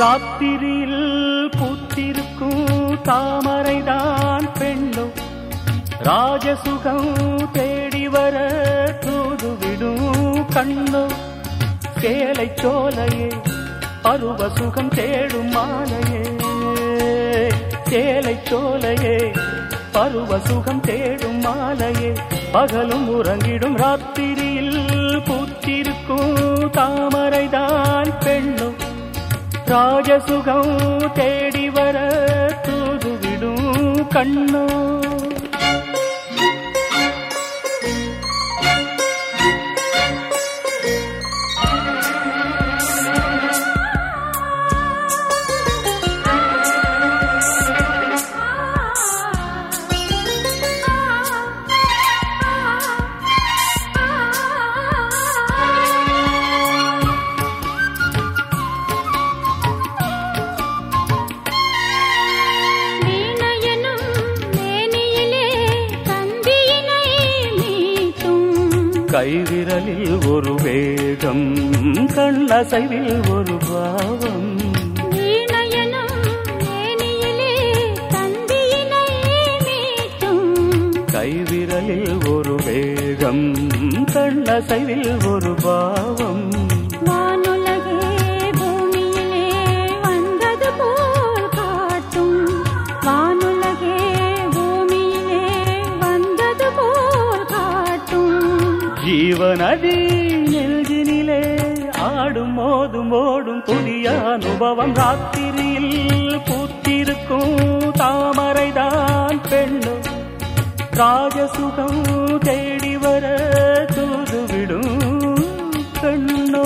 ராத்திரியில் பூத்திருக்கும் தாமரைதான் பெண்ணோ, ராஜசுகம் தேடி வர தூதுவிடும் கண்ணோ. சேலை சோலையே பருவ சுகம் தேடும் மாலையே, சேலை சோலையே பருவ சுகம் தேடும் மாலையே. பகலும் உறங்கிடும் ராத்திரியில் பூத்திருக்கும் தாமரைதான் பெண்ணோ, ராஜசுகம் தேடி வர தூதுவிடும் கண்ணோ. கைவிரலில் ஒரு வேகம், கண்ணசைவில் ஒரு பாவம். கைவிரலில் ஒரு வேகம், கண்ணசைவில் ஒரு பாவம். ஜீவநதி நெஞ்சினிலே ஆடும் மோதும் ஓடும் புதிய அனுபவம். ராத்திரியில் பூத்திருக்கும் தாமரைதான் பெண்ணோ, ராஜசுகம் தேடி வர தூதுவிடும் கண்ணோ.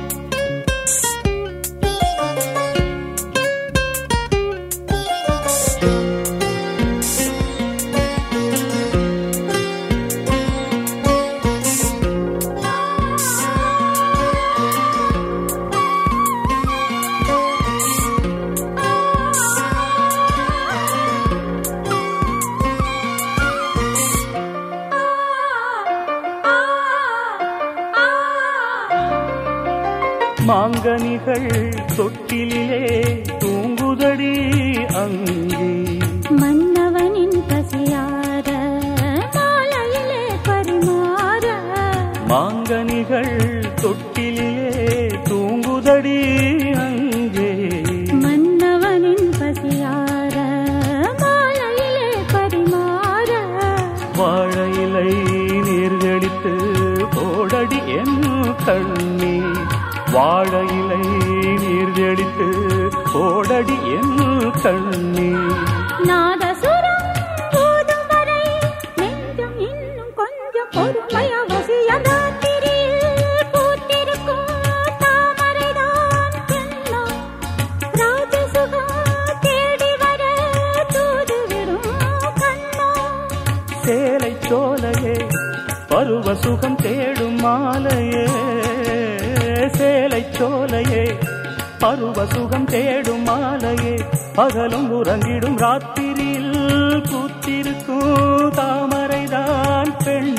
மாங்கனிகள் தொட்டிலே தூங்குதடி அங்கே, மன்னவனின் பசியார மாலையிலே பரிமாற. மாங்கனிகள் தொட்டிலே தூங்குதடி அங்கே, மன்னவனின் பசியார மாலையிலே பரிமாற. வாழையிலை நீர்கடித்து போடடி என் கண்ணே, வாழையிலை நீர்கடித்து போடடி என் கண்ணே. நாதசுரம் போதும் வரை நெஞ்சம் இன்னும் கொஞ்சம் பொறுமைய வசியம். ராத்திரியில் பூத்திருக்கும் தாமரைதான் பெண்ணோ, ராஜசுகம் தேடி வர தூதுவிடும் கண்ணோ. சேலை சோலையே பருவ சுகம் தேடும் மாலையே, சேலை சோலையே பருவ சுகம் தேடும் மாலையே. பகலும் உறங்கிடும் ராத்திரியில் பூத்திருக்கும் தாமரைதான் பெண்.